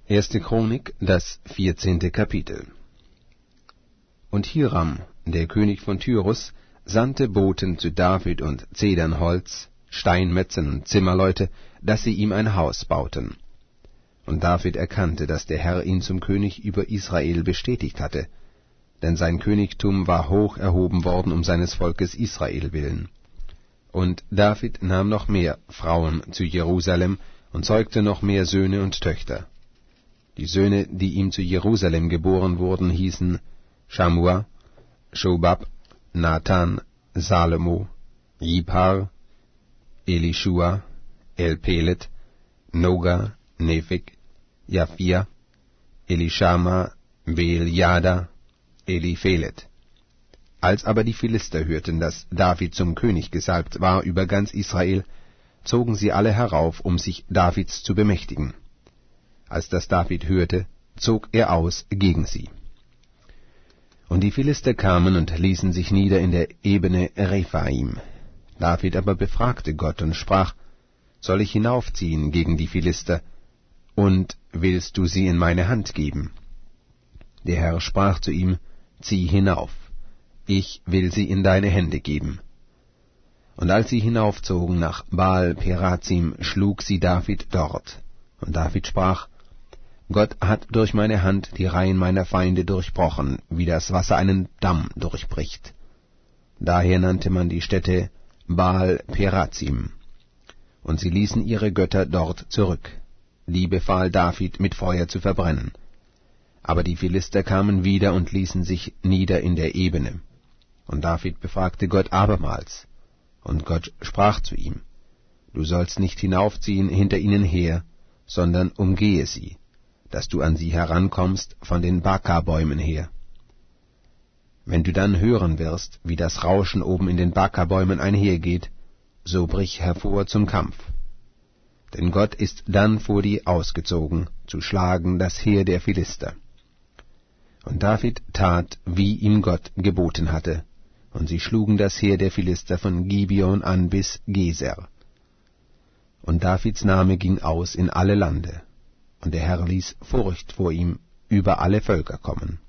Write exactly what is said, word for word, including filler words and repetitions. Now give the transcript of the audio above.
Erste Chronik, das vierzehnte Kapitel. Und Hiram, der König von Tyrus, sandte Boten zu David und Zedernholz, Steinmetzen und Zimmerleute, dass sie ihm ein Haus bauten. Und David erkannte, dass der Herr ihn zum König über Israel bestätigt hatte, denn sein Königtum war hoch erhoben worden um seines Volkes Israel willen. Und David nahm noch mehr Frauen zu Jerusalem und zeugte noch mehr Söhne und Töchter. Die Söhne, die ihm zu Jerusalem geboren wurden, hießen Schamua, Schobab, Nathan, Salomo, Jibhar, Elishua, Elpelet, Noga, Nepheg, Japhia, Elishama, Beeljada, Eliphelet. Als aber die Philister hörten, dass David zum König gesalbt war über ganz Israel, zogen sie alle herauf, um sich Davids zu bemächtigen. Als das David hörte, zog er aus gegen sie. Und die Philister kamen und ließen sich nieder in der Ebene Rephaim. David aber befragte Gott und sprach, soll ich hinaufziehen gegen die Philister, und willst du sie in meine Hand geben? Der Herr sprach zu ihm, zieh hinauf, ich will sie in deine Hände geben. Und als sie hinaufzogen nach Baal-Perazim, schlug sie David dort. Und David sprach, Gott hat durch meine Hand die Reihen meiner Feinde durchbrochen, wie das Wasser einen Damm durchbricht. Daher nannte man die Stätte Baal-Perazim. Und sie ließen ihre Götter dort zurück. Die befahl David, mit Feuer zu verbrennen. Aber die Philister kamen wieder und ließen sich nieder in der Ebene. Und David befragte Gott abermals. Und Gott sprach zu ihm, du sollst nicht hinaufziehen hinter ihnen her, sondern umgehe sie, dass du an sie herankommst von den Baka-Bäumen her. Wenn du dann hören wirst, wie das Rauschen oben in den Baka-Bäumen einhergeht, so brich hervor zum Kampf. Denn Gott ist dann vor dir ausgezogen, zu schlagen das Heer der Philister. Und David tat, wie ihm Gott geboten hatte, und sie schlugen das Heer der Philister von Gibeon an bis Geser. Und Davids Name ging aus in alle Lande, und der Herr ließ Furcht vor ihm über alle Völker kommen.